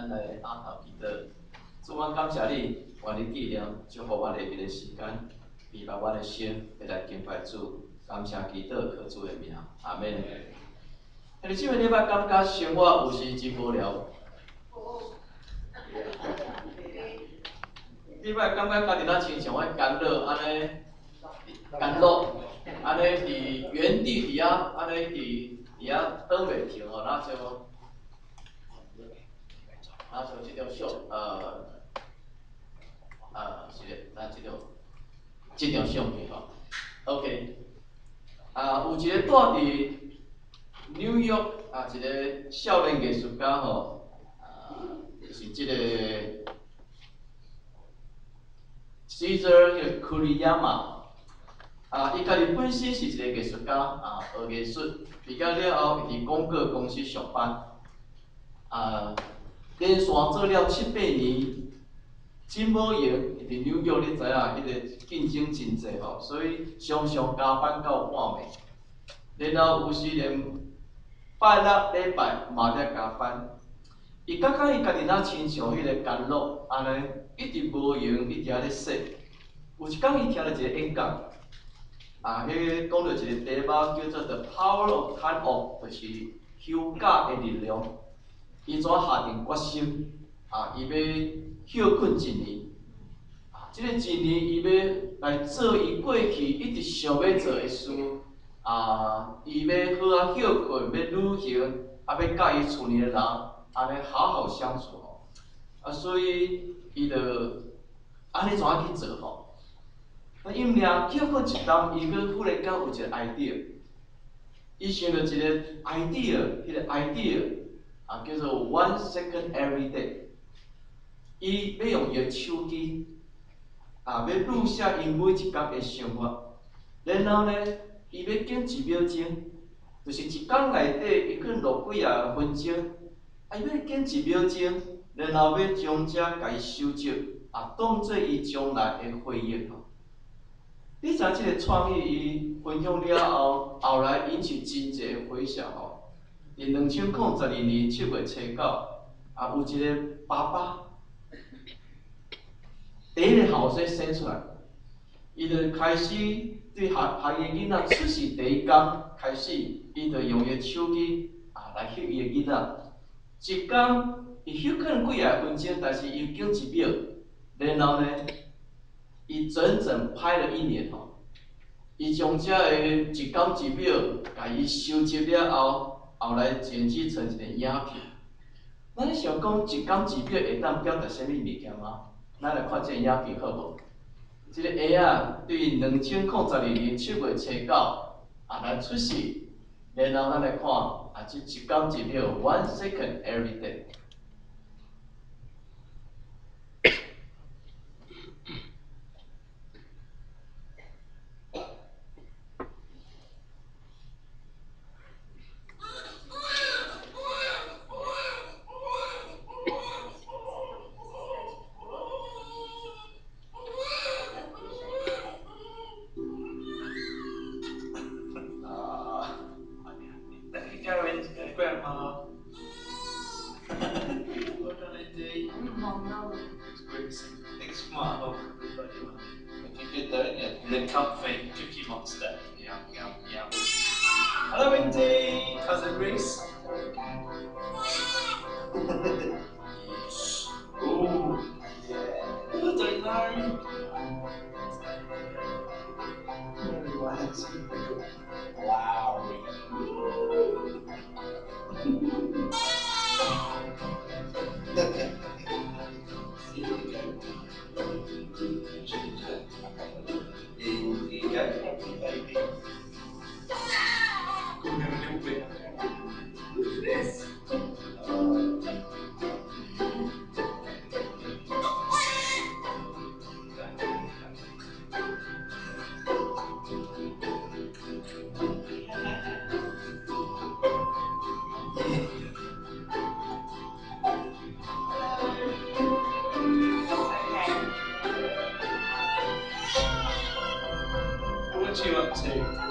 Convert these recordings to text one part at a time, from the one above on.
咱来阿头祈祷。主，我感谢你，愿你纪念，祝福我下日的时间，明白我的心，会来敬拜主。感谢祈祷，靠主的名，阿免。你即个礼拜感觉生活有时真无聊？你摆感觉家己咱亲像迄干乐安尼，干乐安尼伫原地伫遐安尼伫遐倒袂停哦，那像即种是咧，咱即种相片吼 ，OK， 有一个住伫纽约一个少年艺术家吼，就是即个 Caesar Kuriyama， 伊家己本身是一个艺术家，学艺术，毕业了后，伊伫广告公司上班，连续做了7、8年，真无闲。伊伫纽约，你知影，迄个竞争真济吼，所以常常加班到半暝，然后有时连拜六礼拜嘛在加班。伊感觉伊家己若亲像迄个干乐安尼，一直无闲，一直咧说。有一天伊听到一个演讲，迄讲到一个题目叫做 The Power of Time Off， 就是休假的力量。伊怎下定决心，伊要休困1年。即个1年，伊要来做伊过去一直想要做的事。伊要好啊休困，要旅行，要甲伊厝里的人安尼好好相处吼。所以伊就安尼怎去做吼？伊毋俩休困一冬，伊佫忽然间有一个 idea， 伊想到一个 idea， 迄个 idea 叫做 1 second every day。伊要用伊的手机要录写伊每一天的生活，然后呢，伊要剪1秒钟，就是一天内底伊可能录几啊分钟，伊要剪1秒钟，然后要将这甲伊收集，当做伊将来的回忆吼。你知即个创意伊分享了后，后来引起真济的回响吼。伫2002年7月初9，有一个爸爸，第一个后生生出来，伊就开始对下伊的囡仔出世第一天开始，伊就用伊的手机来翕伊的囡仔。一天伊翕可能几啊分钟，但是伊剪1秒，然后呢？伊整整拍了1年吼，伊将这个一天1秒，甲伊收集了后，后来剪辑成一个影片。咱想讲一天1秒会当表达啥物物件吗？咱来看这个影片好无？这个下对2002年7月初9，来出世，然后咱来看这一天1秒 1 second every day。Grandma. What can I do? Mama. Big smile. If you get that, yeah. And then comfy Cookie Monster. Yum, yum, yum. Hello, Indy. Cousin Reese. Ooh. I don't know. Wow. What you up to?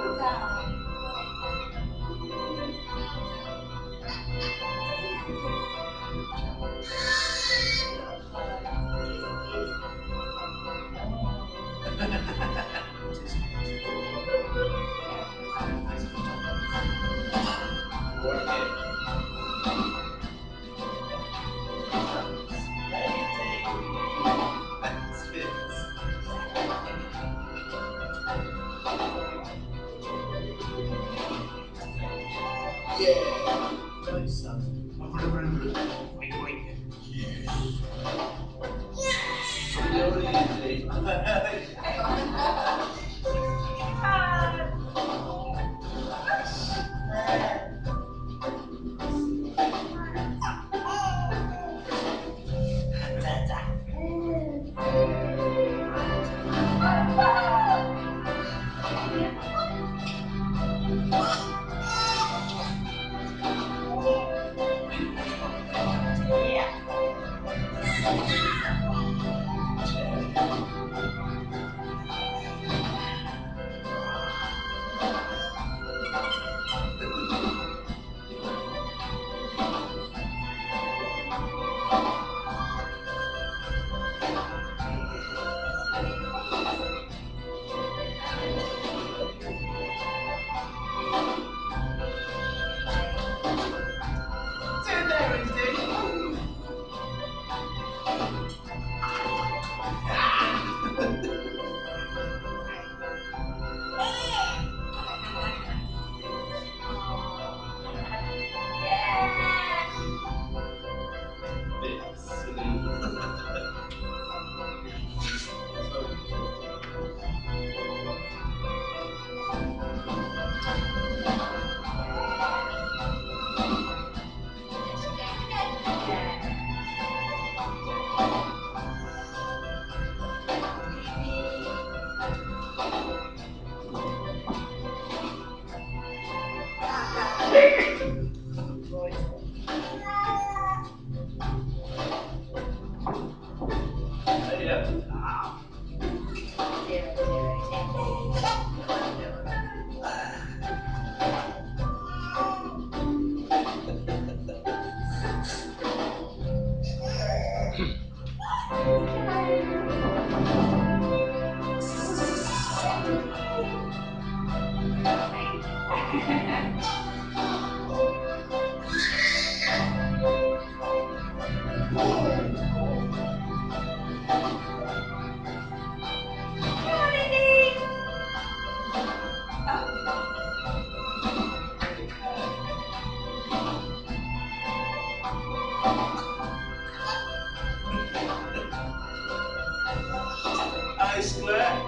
Ice Square.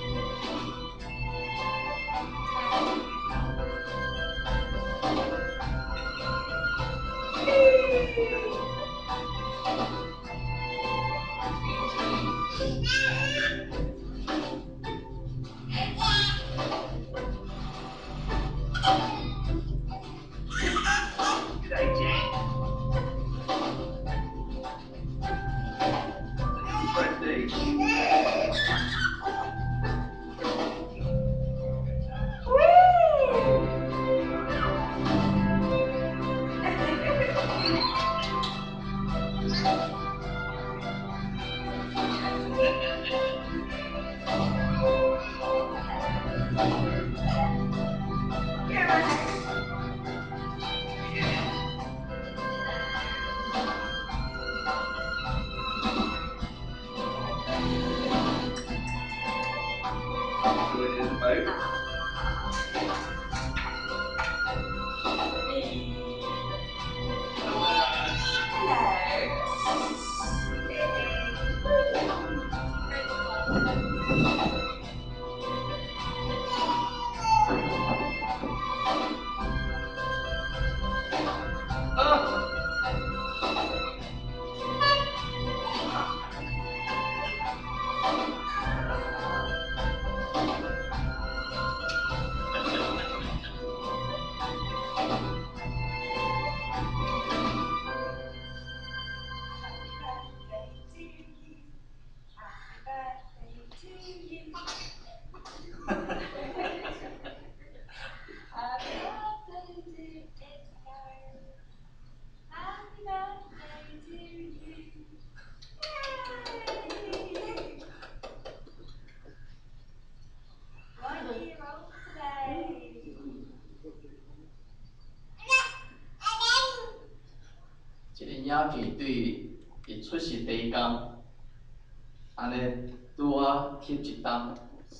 这个影片对伊出世第一天，安尼拄啊翕一档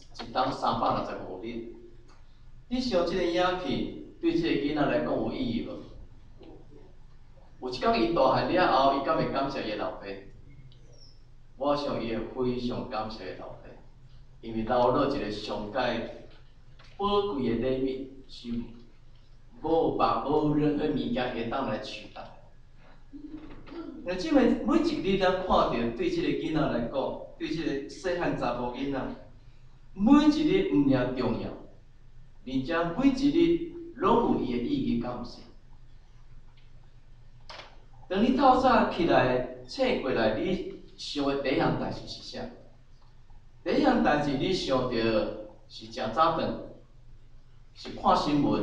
365日。你想这个影片对这个囡仔来讲有意义无？有一天伊大汉了后，伊敢会感谢伊老爸？我想伊会非常感谢伊老爸，因为留落一个上界宝贵的礼物，是无任何物件会当来取代。即每一日咱看到，对即个囡仔来讲，对即个细汉查某囡仔，每一日毋尔重要，而且每一日拢有伊的意义，敢毋是？当你透早起来醒过来，你想的第一项代志是啥？第一项代志你想到是食早顿，是看新闻，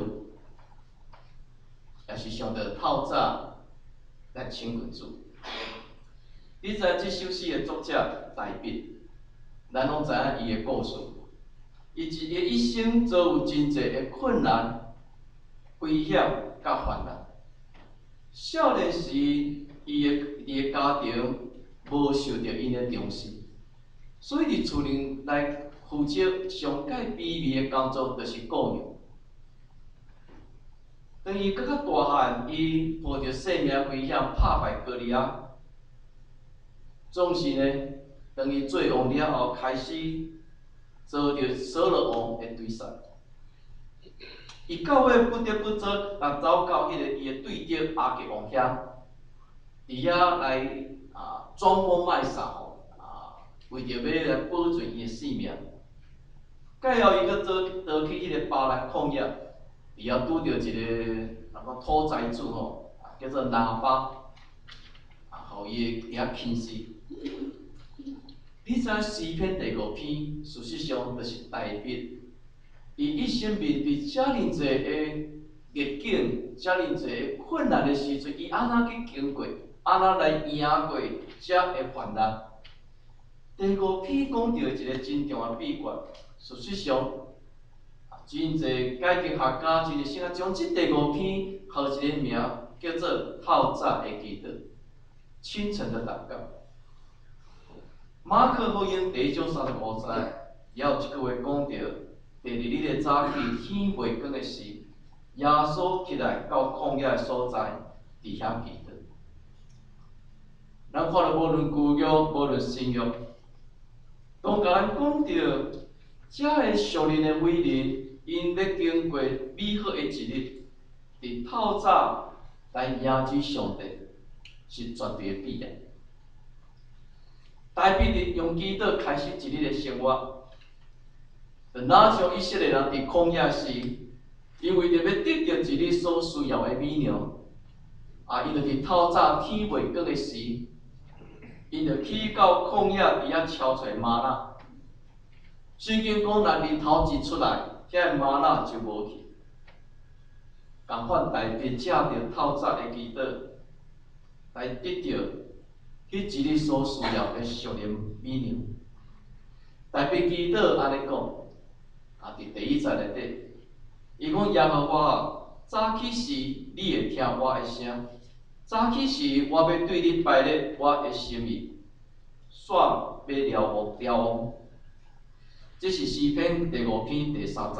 也是想到透早来请群主。你知这首诗的作者大笔，咱拢知影伊的故事。伊一生遭有真侪的困难、危险甲烦恼。少年时，伊的家庭无受到因的重视，所以伫厝里来负责上界卑微的工作，就是雇佣。当伊搁较大汉，伊冒着生命危险打败哥利亚。总是呢，当伊做王了后，开始遭到扫罗王的追杀。伊到尾不得不走到迄个伊的对手亚吉王遐，伫遐来装疯卖傻吼，为着要来保存伊的性命。介后伊搁倒去迄个巴兰旷野，伊也拄着一个土财主吼，叫做拿巴，互伊遐轻死。你知诗篇第5篇，事实上就是大笔。伊一生面对遮尔侪的逆境、遮尔侪的困难的时阵，伊安怎去经过，安怎来赢过遮的患难。第5篇讲到一个真重要秘诀，事实上，真侪解经学家、真侪圣经将这第5篇号一个名，叫做透早的祈祷。 清晨的祷告。马可福音第1章35节，也有一句话讲到：第2日的早起，天未光的时，耶稣起来到旷野的所在，伫遐祈祷。咱看到无论旧约，无论新约，都甲咱讲到，遮个属灵的伟人，因要经过美好的一日，伫透早来迎接上帝，是绝对的必然。大卫伫用祈祷开始一日的生活，就哪像以色列人伫旷野时，因为着要得到一日所需要的美粮，因着伫透早天未光的时，因着去到旷野伫遐敲找玛纳。圣经讲，若日头一出来，遐玛纳就无去。共款大卫借着透早的祈祷，来得到迄一日所需要的属灵美粮。大卫祈祷安尼讲，伫第1节内底，伊讲耶和华啊，早起时你会听我的声，早起时我要对你摆列我的心意，煞要了王。这是诗篇第5篇第3节。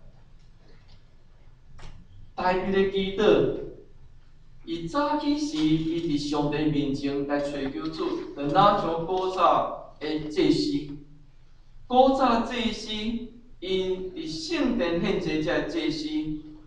大卫的祈祷，伊早起时，伊伫上帝面前来找求主，就哪像古早的祭司。古早祭司，因伫圣殿献祭遮的祭司，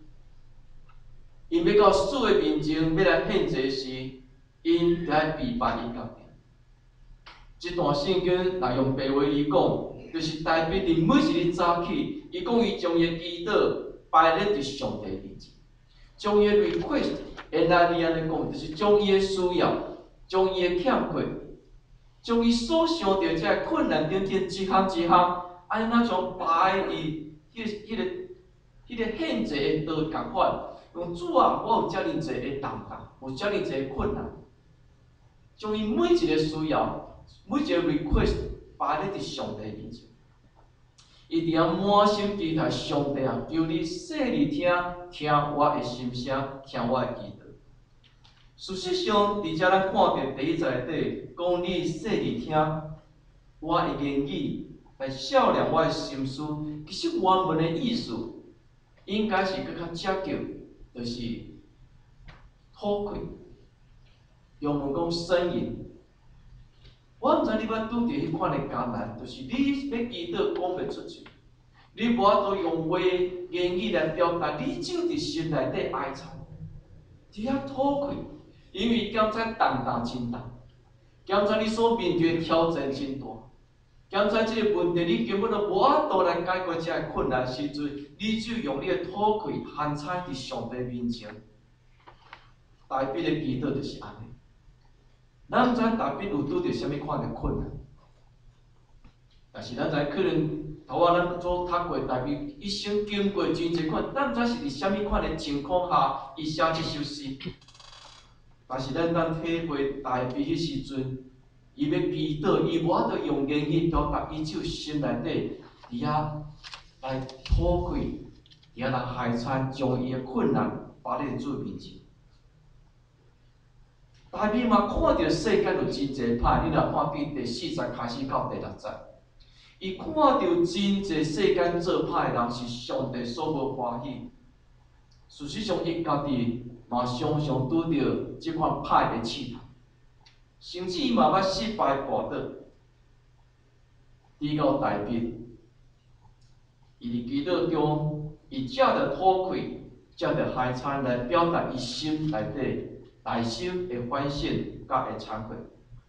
因要到主的面前要来献祭时，因就爱避拜伊家己。这段圣经若用白话语讲，就是大卫伫每一日早起，伊讲伊将伊的祈祷摆列伫上帝面前，将伊的 request， 原来你安尼讲，就是将伊的需要，将伊的欠缺，将伊所想到遮个困难等等一项一项，安那像摆伫迄个献祭的道共款。讲主啊，我有遮尔济的重担，有遮尔济的困难，将伊每一个需要，每一个 request 摆咧伫上帝面前。伊伫遐满心期待上帝啊，求你细耳听我的心声，听我的祈祷。事实上，伫遮咱看到第1节内底，讲你细耳听我的言语，来照亮我的心思。其实原文的意思，应该是更较接近，就是吐气。用文讲呻吟。我毋知你捌拄着迄款的艰难，就是你要祈祷讲袂出去，你无法度用话言语来表达你就伫心内底哀惨，伫遐吐气，因为检知重担真重，检知你所面对的挑战真大，检知即个问题你根本就无法度来解决遮个困难时阵，你就用你的吐气喊彩伫上帝面前。大卫的祈祷就是安尼。咱毋知大卫有拄着啥物款的困难，但是咱知可能头仔咱所读过大卫一生经过真侪款，咱毋知是伫啥物款的情况下，伊写即首诗。但是咱当体会大卫迄时阵，伊要祈祷，伊无法度用言语表达，伊只有心内底伫遐来吐气，伫遐来海产，将伊的困难摆咧主面前。大卫嘛看到世间有真侪歹，你若看见第4节开始到第6节，伊看到真侪世间做歹的人是上帝所无欢喜。事实上，伊家己嘛常常拄着即款歹的试探，甚至伊嘛捌失败跋倒。直到大卫，伊伫祈祷中，伊借着吐气，借着海产来表达伊心内底。内心的反省，甲会惭愧，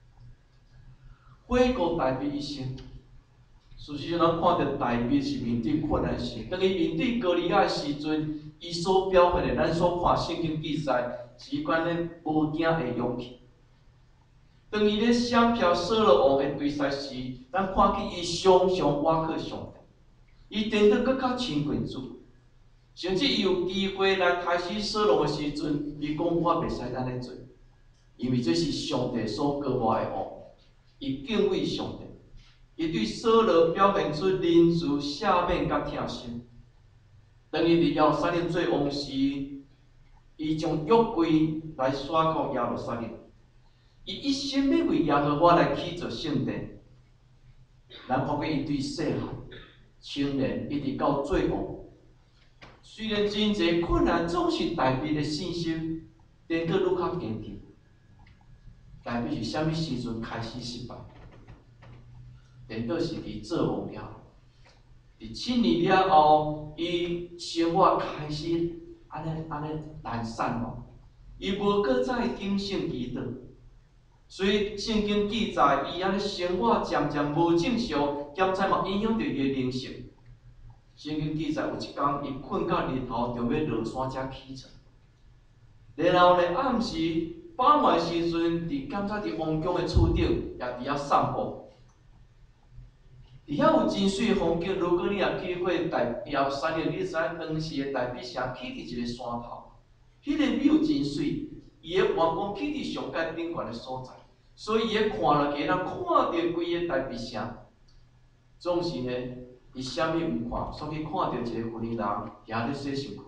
回顾大卫一生。事实上，咱看到大卫是面对困难时，当伊面对歌利亚的时阵，伊所表现的，咱所看圣经记载，是迄款咧无惊的勇气。当伊咧闪避扫罗王的追杀时，咱看见伊常常倚靠上帝，伊颠倒搁较亲近主。甚至伊有机会来杀死扫罗的时阵，伊讲我袂使安尼做，因为这是上帝所割我的王。伊敬畏上帝，伊对扫罗表现出仁慈、赦免甲疼心。当伊伫耶路撒冷做王时，伊将约柜来刷到耶路撒冷。 伊一心要为耶和华来起造圣殿。咱看见伊对细汉、青年一直到最后，虽然真侪困难，总是大卫的信心变得愈较坚定。大卫是啥物时阵开始失败？变倒是伫做王了后，伫7年了后，伊生活开始安尼懒散咯，伊无搁再谨慎祈祷。所以圣经记载，伊安尼生活渐渐无正常，兼且嘛影响到伊的灵性。圣经记载有一天，伊困到日头，就要落山才起床。然后咧暗时、傍晚时阵，敢才伫王宫的厝顶，也伫遐散步。伫遐有真水的风景，如果你也去过后山的，你知影当时的大必城起伫一个山头，迄个 view 真水，伊的王宫起伫上界顶悬的所在。所以伊咧看落去，咱看到规个大必城，总是呢，伊啥物毋看，所以看到一个妇人徛咧洗身躯。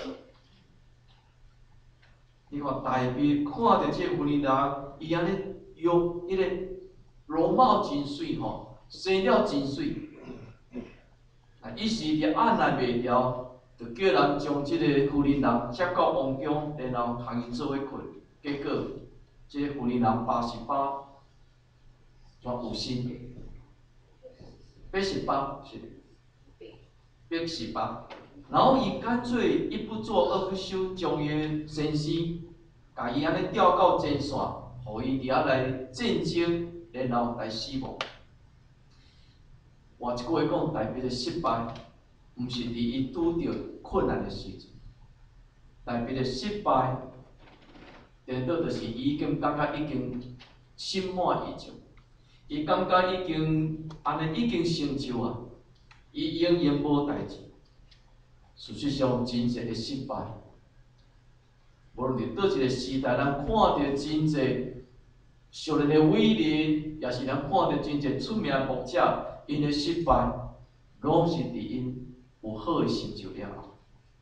你看大卫看到这个妇人伊安尼用迄个容貌真水吼，生了真水，一时就按捺袂牢，就叫人将这个妇人接到王宫，然后互伊做伙困，结果。这个妇人88全有心，88是88，然后伊干脆一不做二不休，将伊先生，甲伊安尼调到前线，互伊伫遐来战争，然后来死亡。换一句话讲，大卫的失败，毋是伫伊拄着困难的时阵，大卫的失败。颠倒就是伊已经感觉已经心满意足，伊感觉已经安尼已经成就啊，伊永远无代志。事实上，真侪的失败，无论伫倒一个时代，咱看到真侪属灵的伟人，也是咱看到真侪出名的牧者，因的失败，拢是伫因有好的成就了后。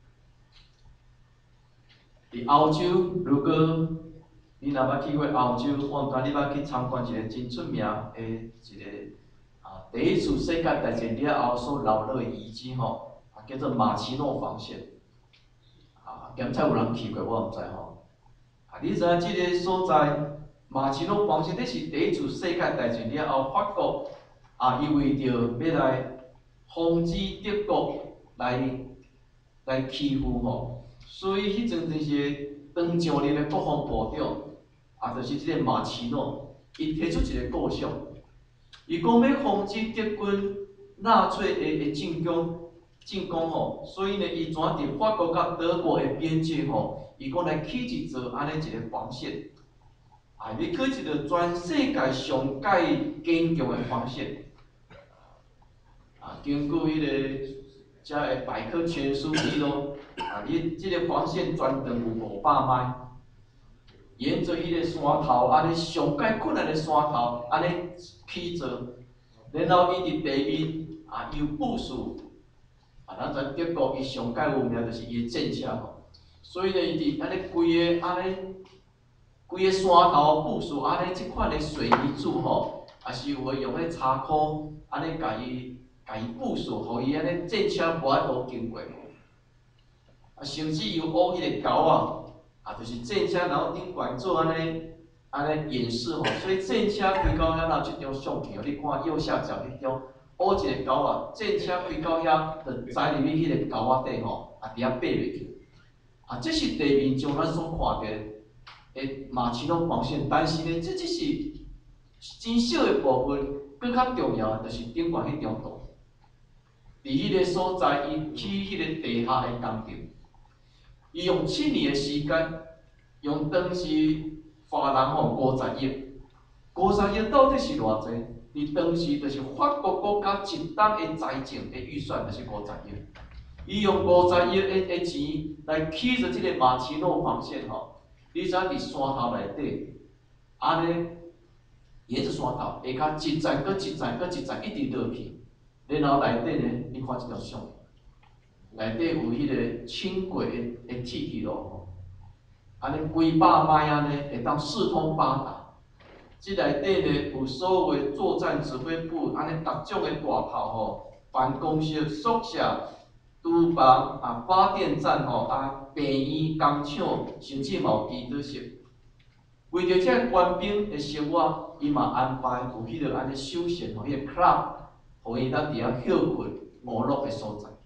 伫欧洲，如果你若捌去过欧洲，我毋知你捌去参观一个真出名的一个第一次世界大战了后所留落的遗迹吼，叫做马奇诺防线。兼且有人去过，我毋知吼。你知影即个所在马奇诺防线，这是第一次世界大战了后，法国伊为着要来防止德国来欺负吼。所以迄阵就是当上任的国防部长，就是即个马奇诺，伊提出一个构想，伊讲要防止德军纳粹的进攻吼，所以呢，伊转伫法国甲德国的边界吼，伊讲来起一座安尼一个防线，要起一个全世界上界坚强的防线。经过迄个遮个百科全书记录。你即个防线全长有500迈，沿着迄个山头，安尼上界困难的山头，安尼起造，然后伊伫地面又部署，咱知德国伊上界有名就是伊的战车吼，所以呢，伊伫安尼规个山头部署安尼即款的水泥柱吼，也是有诶用迄柴箍安尼甲伊部署，互伊安尼战车无法度经过。甚至有乌迄个钩就是战车，然后顶悬做安尼演示吼，所以战车开到遐，若即张相片你看右下角迄张乌一个钩战车开到遐，就栽入去迄个钩底吼，伫遐爬袂去。这是地面上咱所看到的马奇诺防线，但是呢，这只是真小的部分，更较重要的就是顶悬迄张图，伫迄个所在，伊起迄个地下的工程。伊用7年的时间，用当时法人50亿，50亿到底是偌济？伫当时就是法国国家一档的财政的预算就是50亿。伊用50亿的钱来起着即个马奇诺防线吼，你知影伫山头内底，安尼沿着山头下骹一层搁一层搁一层一直落去，然后内底呢，你看即条相。内底有迄个轻轨的铁路吼，安尼几百迈安尼会当四通八达， 即内底呢有所有的作战指挥部，安尼各种的大炮吼，办公室、宿舍、厨房发电站吼病院、工厂，甚至嘛有基础设。为着这官兵的生活，伊嘛安排有迄个安尼休闲吼，迄个 club， 互伊当伫遐休困娱乐的所在。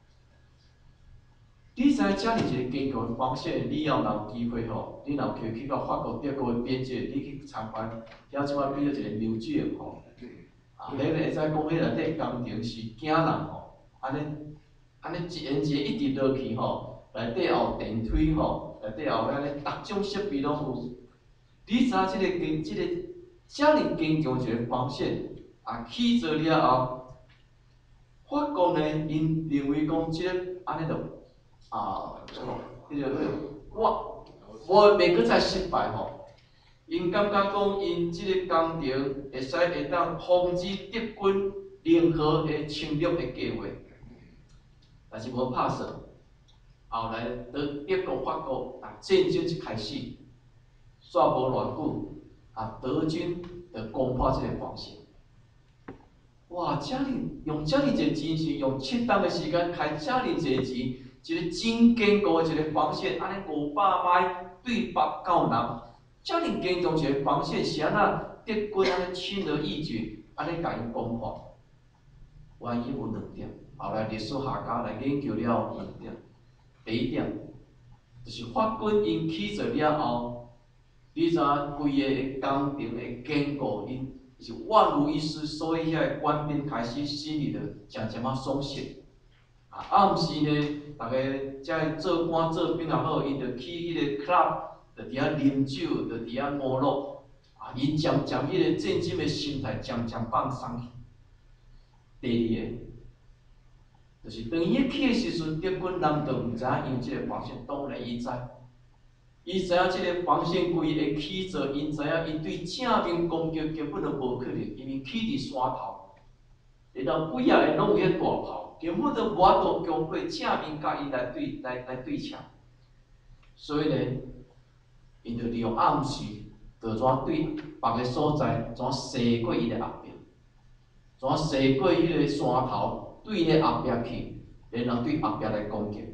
你知影遮尔一个坚强的防线，你要有机会吼，你若去到法国、德国的边界，你去参观，遐即摆比如一个museum吼，你会知讲迄内底工程是惊人吼，安尼一沿街一直落去吼，内底也有电梯吼，内底也有安尼各种设备拢有。你知影即个遮尔坚强一个防线起做了后，法国呢，因认为讲即个安尼着。迄个袂搁再失败吼。因感觉讲，因即个工程会当防止德军任何的侵略的计划，但是无拍算。后来德国、法国战争一开始，煞无偌久，德军就攻破即个防线。哇！用遮尔一个精神，用7档的时间开遮尔一个钱。一个真坚固的一个防线，安尼500迈对北到南，遮尔坚强一个防线，是安怎德军安尼轻而易举，安尼甲伊攻破？原因有2点，后来历史学家来研究了2点。第一点，就是法军因起做了后，你知影规个工程的坚固，因是万无一失，所以遐个官兵开始心里就渐渐松懈。毋是呢，大家遮做官做兵也好，伊着去迄个 club， 着伫遐啉酒，着伫遐娱乐，伊渐渐迄个战争的心态渐渐放松去。第二个，就是当伊去的时阵，德军难道毋知影用即个防线？当然伊知，伊知影即个防线规会起做，因知影伊对正面攻击根本就无可能，因为起伫山头，然后几个拢有迄大炮。根本就无法度强过正面甲伊来对枪，所以呢，因就利用暗时，就怎对别个所在，怎射过伊个后壁，怎射过迄个山头，对迄后壁去，然后对后壁来攻击。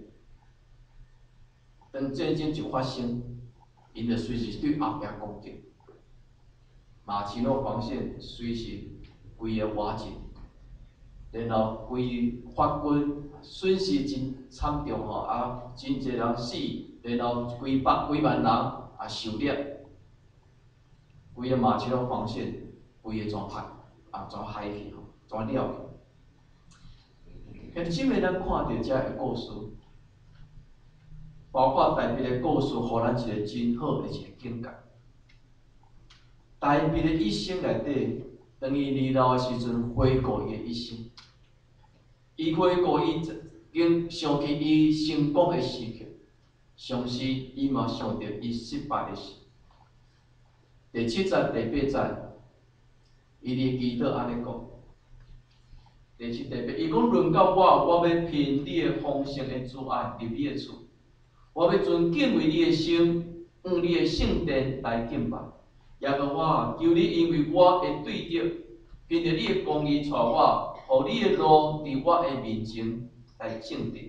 当战争一发生，因就随时对后壁攻击，马奇诺防线随时规个瓦解。然后规法军损失真惨重吼，真侪人死，然后几万人受掠，规个马奇诺防线规个全害去吼，全了去。现今日咱看到遮个故事，包括台北的故事，互咱一个真好的一个境界。台北的一生内底，当伊离老的时阵，回顾伊的一生。伊回顾伊经想起伊成功的时刻，同时伊嘛想着伊失败的时。第7节、第8节，伊伫祈祷安尼讲。第7、第8，伊讲论到我要凭你的丰盛的慈爱入你的厝，我要尊敬为你的圣，往你的圣殿来敬拜。也个我求你，因为我会对着，凭着你的公义带我。互你的路伫我的面前来正直，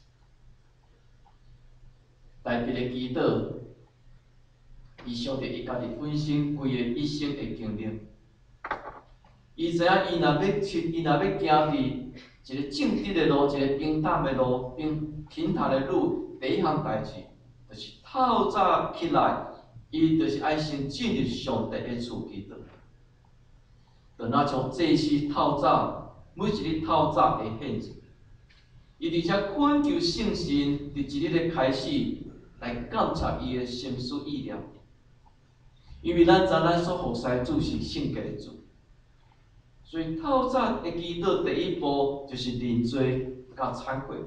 台北的祈祷，伊想着伊家己本身规个一生的经历，伊知影伊若要行伫一个正直的路，一个平坦的路，平坦的路，第一项代志，就是透早起来，伊就是爱先进入上帝的厝祈祷，就若像祭司透早。每一日透早会献祭，伊而且恳求圣神伫一日的开始来监察伊的心思意念，因为咱知咱所服侍主是圣洁的主，所以透早的祈祷第一步就是认罪甲忏悔。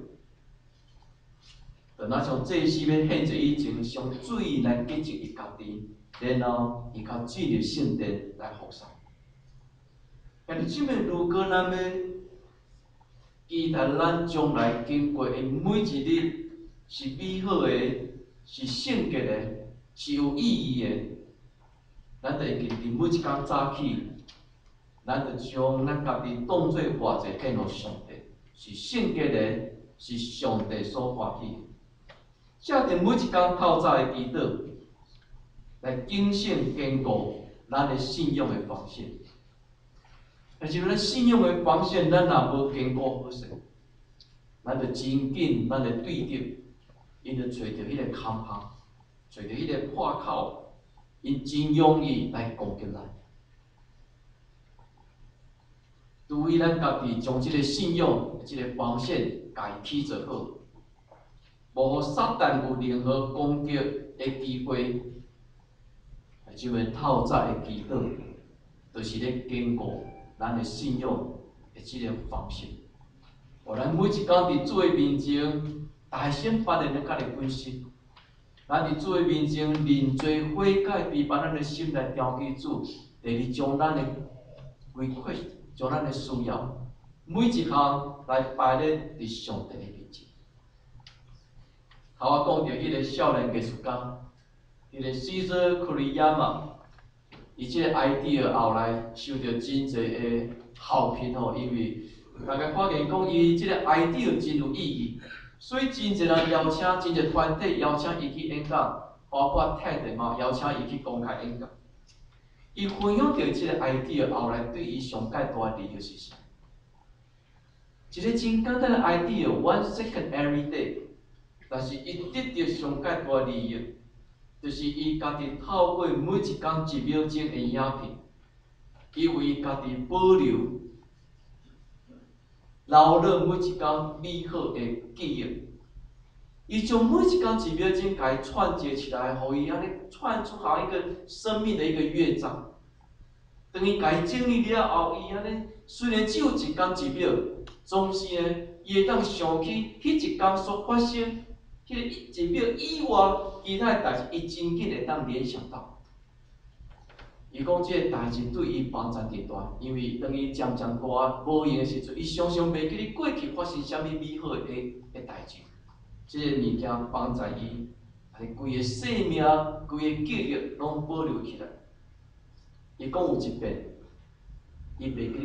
就若像祭司要献祭以前，用水来洁净伊家己，然后伊较进入圣殿来服侍。但是，即个如果咱要期待咱将来经过的每一日是美好的，是圣洁的，是有意义的， 咱就会记伫每一工早起，咱就将咱家己当作活者献互上帝，是圣洁的，是上帝所欢喜的。借着每一工透早的祈祷，来警醒坚固咱的信仰的防线。但是咱信仰的防线，咱若无坚固好势，咱就真紧，咱就对着，因就找着迄个坎坷，找着迄个破口，因真容易来攻击咱。除非咱家己将即个信仰、即个防线家起做好，无互撒旦有任何攻击的机会，就会透早的祈祷，就是咧坚固咱的信仰的即个防线。互咱每一工伫主的面前，大声发言咧家己分析，咱伫主的面前认罪悔改，逼把咱的心来调给主，第二将咱的回馈。将咱的需要每一项来摆咧伫上帝的面前。头我讲到迄个少年艺术家，迄个 Caesar Kuriyama， 伊即个 idea 后来受到真侪的好评吼，因为大家看见讲伊即个 idea 真有意义，所以真侪人邀请，真侪团体邀请伊去演讲，包括 TED 嘛，邀请伊去公开演讲。伊分享到即个 idea 后来，对伊上介大的利益是啥？一个真简单的 idea，1 second every day， 但是伊得到上介大的利益，就是伊家己透过每一工1秒钟的影片，伊为家己保留、留落每一工美好的记忆。伊将每一工1秒钟，甲伊串接起来，互伊安尼串出好一个生命的一个乐章。等伊甲伊整理了后，伊安尼虽然只有一工1秒，总是呢，伊会当想起迄一工所发生，迄个1秒以外其他的代志，伊真紧会当联想到。伊讲即个代志对伊帮助特大，因为当伊渐渐大无闲的时阵，伊常常袂记哩过去发生啥物美好的代志。即个物件帮助伊，规个生命、规个记忆拢保留起来。伊讲有一遍，伊袂记哩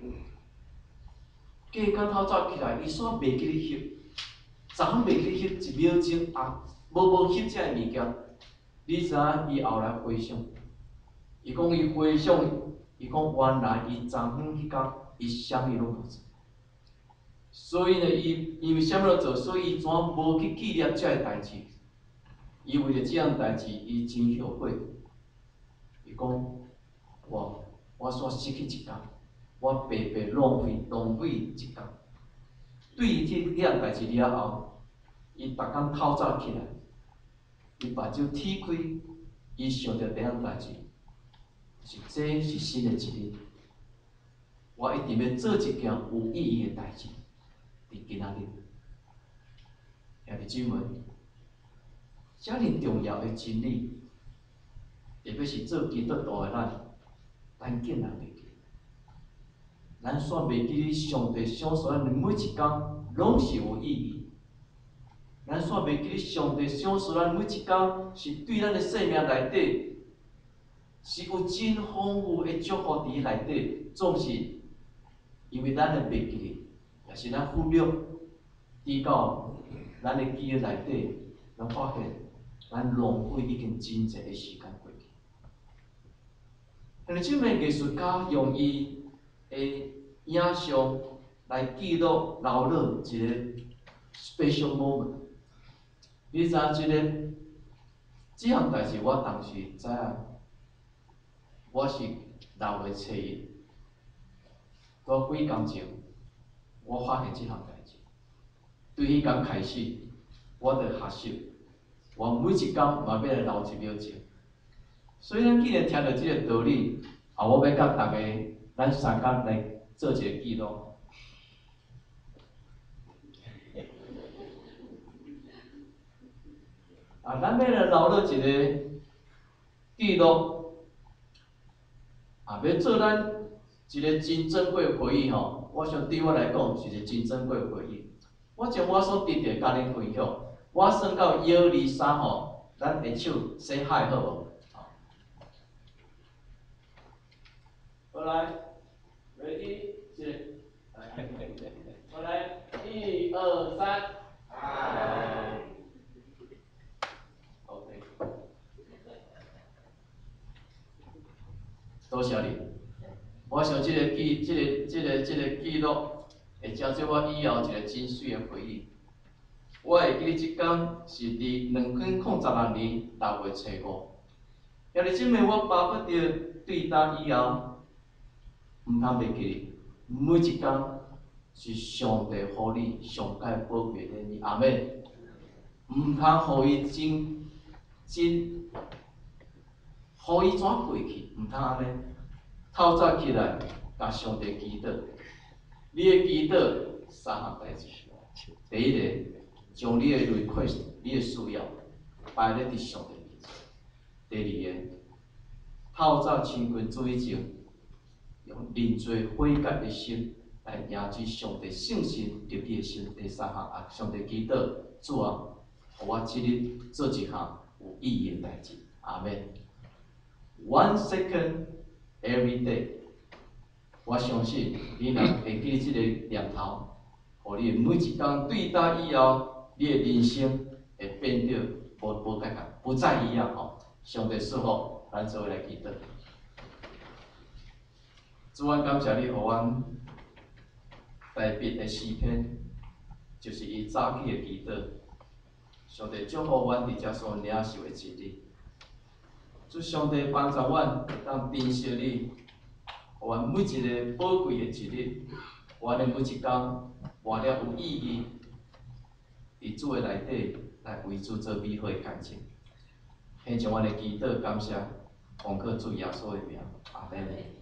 翕，隔天透早起来，伊煞袂记哩翕，昨昏袂记哩翕1秒钟啊，无翕遮个物件。你知影伊后来回想，伊讲伊回想，伊讲原来伊昨昏迄天伊啥物拢无做。所以呢，伊因为啥物都做，所以伊怎无去纪念遮个代志？伊为着即样代志，伊真后悔。伊讲，我煞失去一工，我白白浪费一工。对于即样代志了后，伊逐工透早起来，伊目睭天开，伊想着第样代志，这是新的一日，我一定要做一件有意义的代志。伫今仔日，兄弟姊妹，遮尔重要的真理，特别是做基督徒的咱竟然袂记，咱煞袂记哩上帝赏赐咱的每一工拢是有意义，咱煞袂记哩上帝赏赐咱每一工是对咱的生命内底是有真丰富的祝福伫伊内底，总是因为咱的袂记哩。也是咱忽略，直到咱的记忆内底，咱发现咱浪费已经真侪的时间过去。但是这名艺术家用伊的影像来记录留落一个 special moment。你知影这项代志，我当时知影，我是6月初1，多几工前。我发现这项代志，对迄天开始，我就学习，我每一工嘛要来留1秒钟。所以咱既然听到这个道理，我要甲大家，咱3工来做一个记录。咱要来留落一个记录，要做咱一个真珍贵的回忆吼。我想对我来讲是一个真珍贵的回忆。我将我所得到甲恁分享，我算到1、2、3吼，咱下手先嗨好无？ 过来 ，ready， 是，过来，1、2、3，哎 ，OK， 多谢你。我想这个记录，会成做我以后一个真水的回忆。我会记得即天是伫2016年6月初5。今日即暝我巴不得对答以后，毋通袂记，每一天是上帝互你上界宝贵的礼物，阿妹，毋通互伊互伊怎过去，毋通安尼。透早起来，甲上帝祈祷。你的祈祷三项代志。第一个，将你的 request、你的需要摆咧伫上帝面前。第二个，透早亲近主以前，用认罪悔改的心来赢取上帝圣神得力的心。第三项啊，上帝祈祷，主啊，互我即日做一项有意义的代志。阿门。1 second every day， 我相信你若会记即个念头，互你每一天对答以后，你的人生会变得无改变，不再一样吼。上帝赐福，咱做伙来祈祷。主，阮感谢你，互阮台北的诗篇，就是伊早起的祈祷。上帝祝福阮伫遮所领受的真理。主上帝帮助阮会当珍惜你，互阮每一个宝贵的一日，阮的每一天活了有意义，伫主的内底来为主做美好的感情。献上阮的祈祷感谢，奉靠主耶稣的名，阿门。